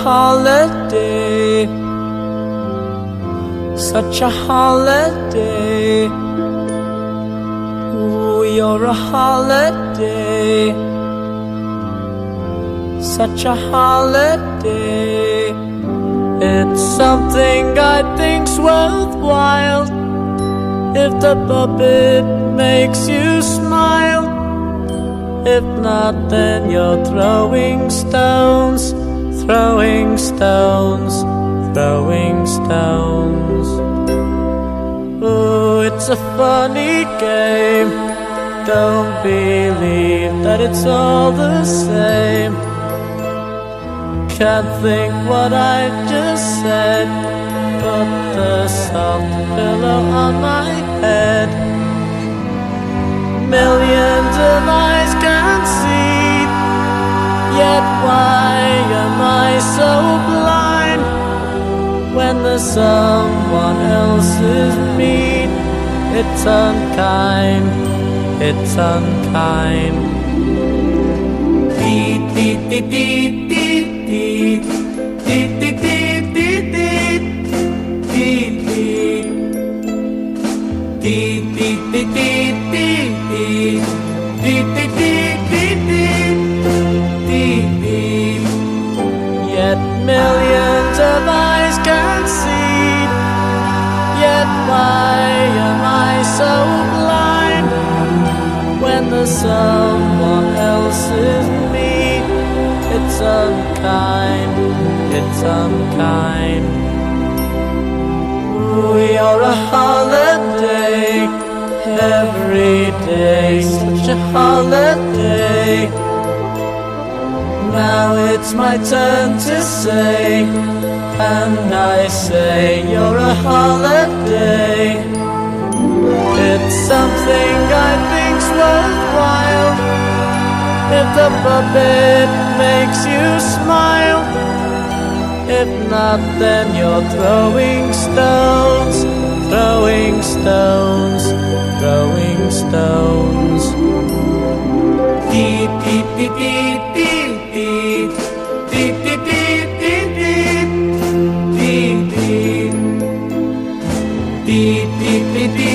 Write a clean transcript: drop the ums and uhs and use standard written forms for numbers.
holiday, such a holiday. Ooh, you're a holiday, such a holiday. It's something I think's worthwhile if the puppet makes you smile. If not, then you're throwing stones, throwing stones, throwing stones. Ooh, it's a funny game. Don't believe that it's all the same. Can't think what I just said. Put the soft pillow on my head. Millions of eyes can see, yet why am I so blind? When there's someone else's meat, it's unkind, it's unkind. Deet, deet, deet, deet, deet, deet, deet, deet, deet, deet, deet, deet, deet, deet, deet, deet. Yet millions of eyes can see, yet why am I so blind? When there's someone else's meat, it's unkind, it's unkind. You're a holiday, every day, such a holiday. Now it's my turn to say, and I say you're a holiday. It's something I think's worthwhile if the puppet makes you smile. If not, then you're throwing stones, throwing stones, throwing stones. Deep, deep, deep, deep, deep, deep, deep, deep, deep, deep, deep, deep, deep, deep, deep, deep, deep.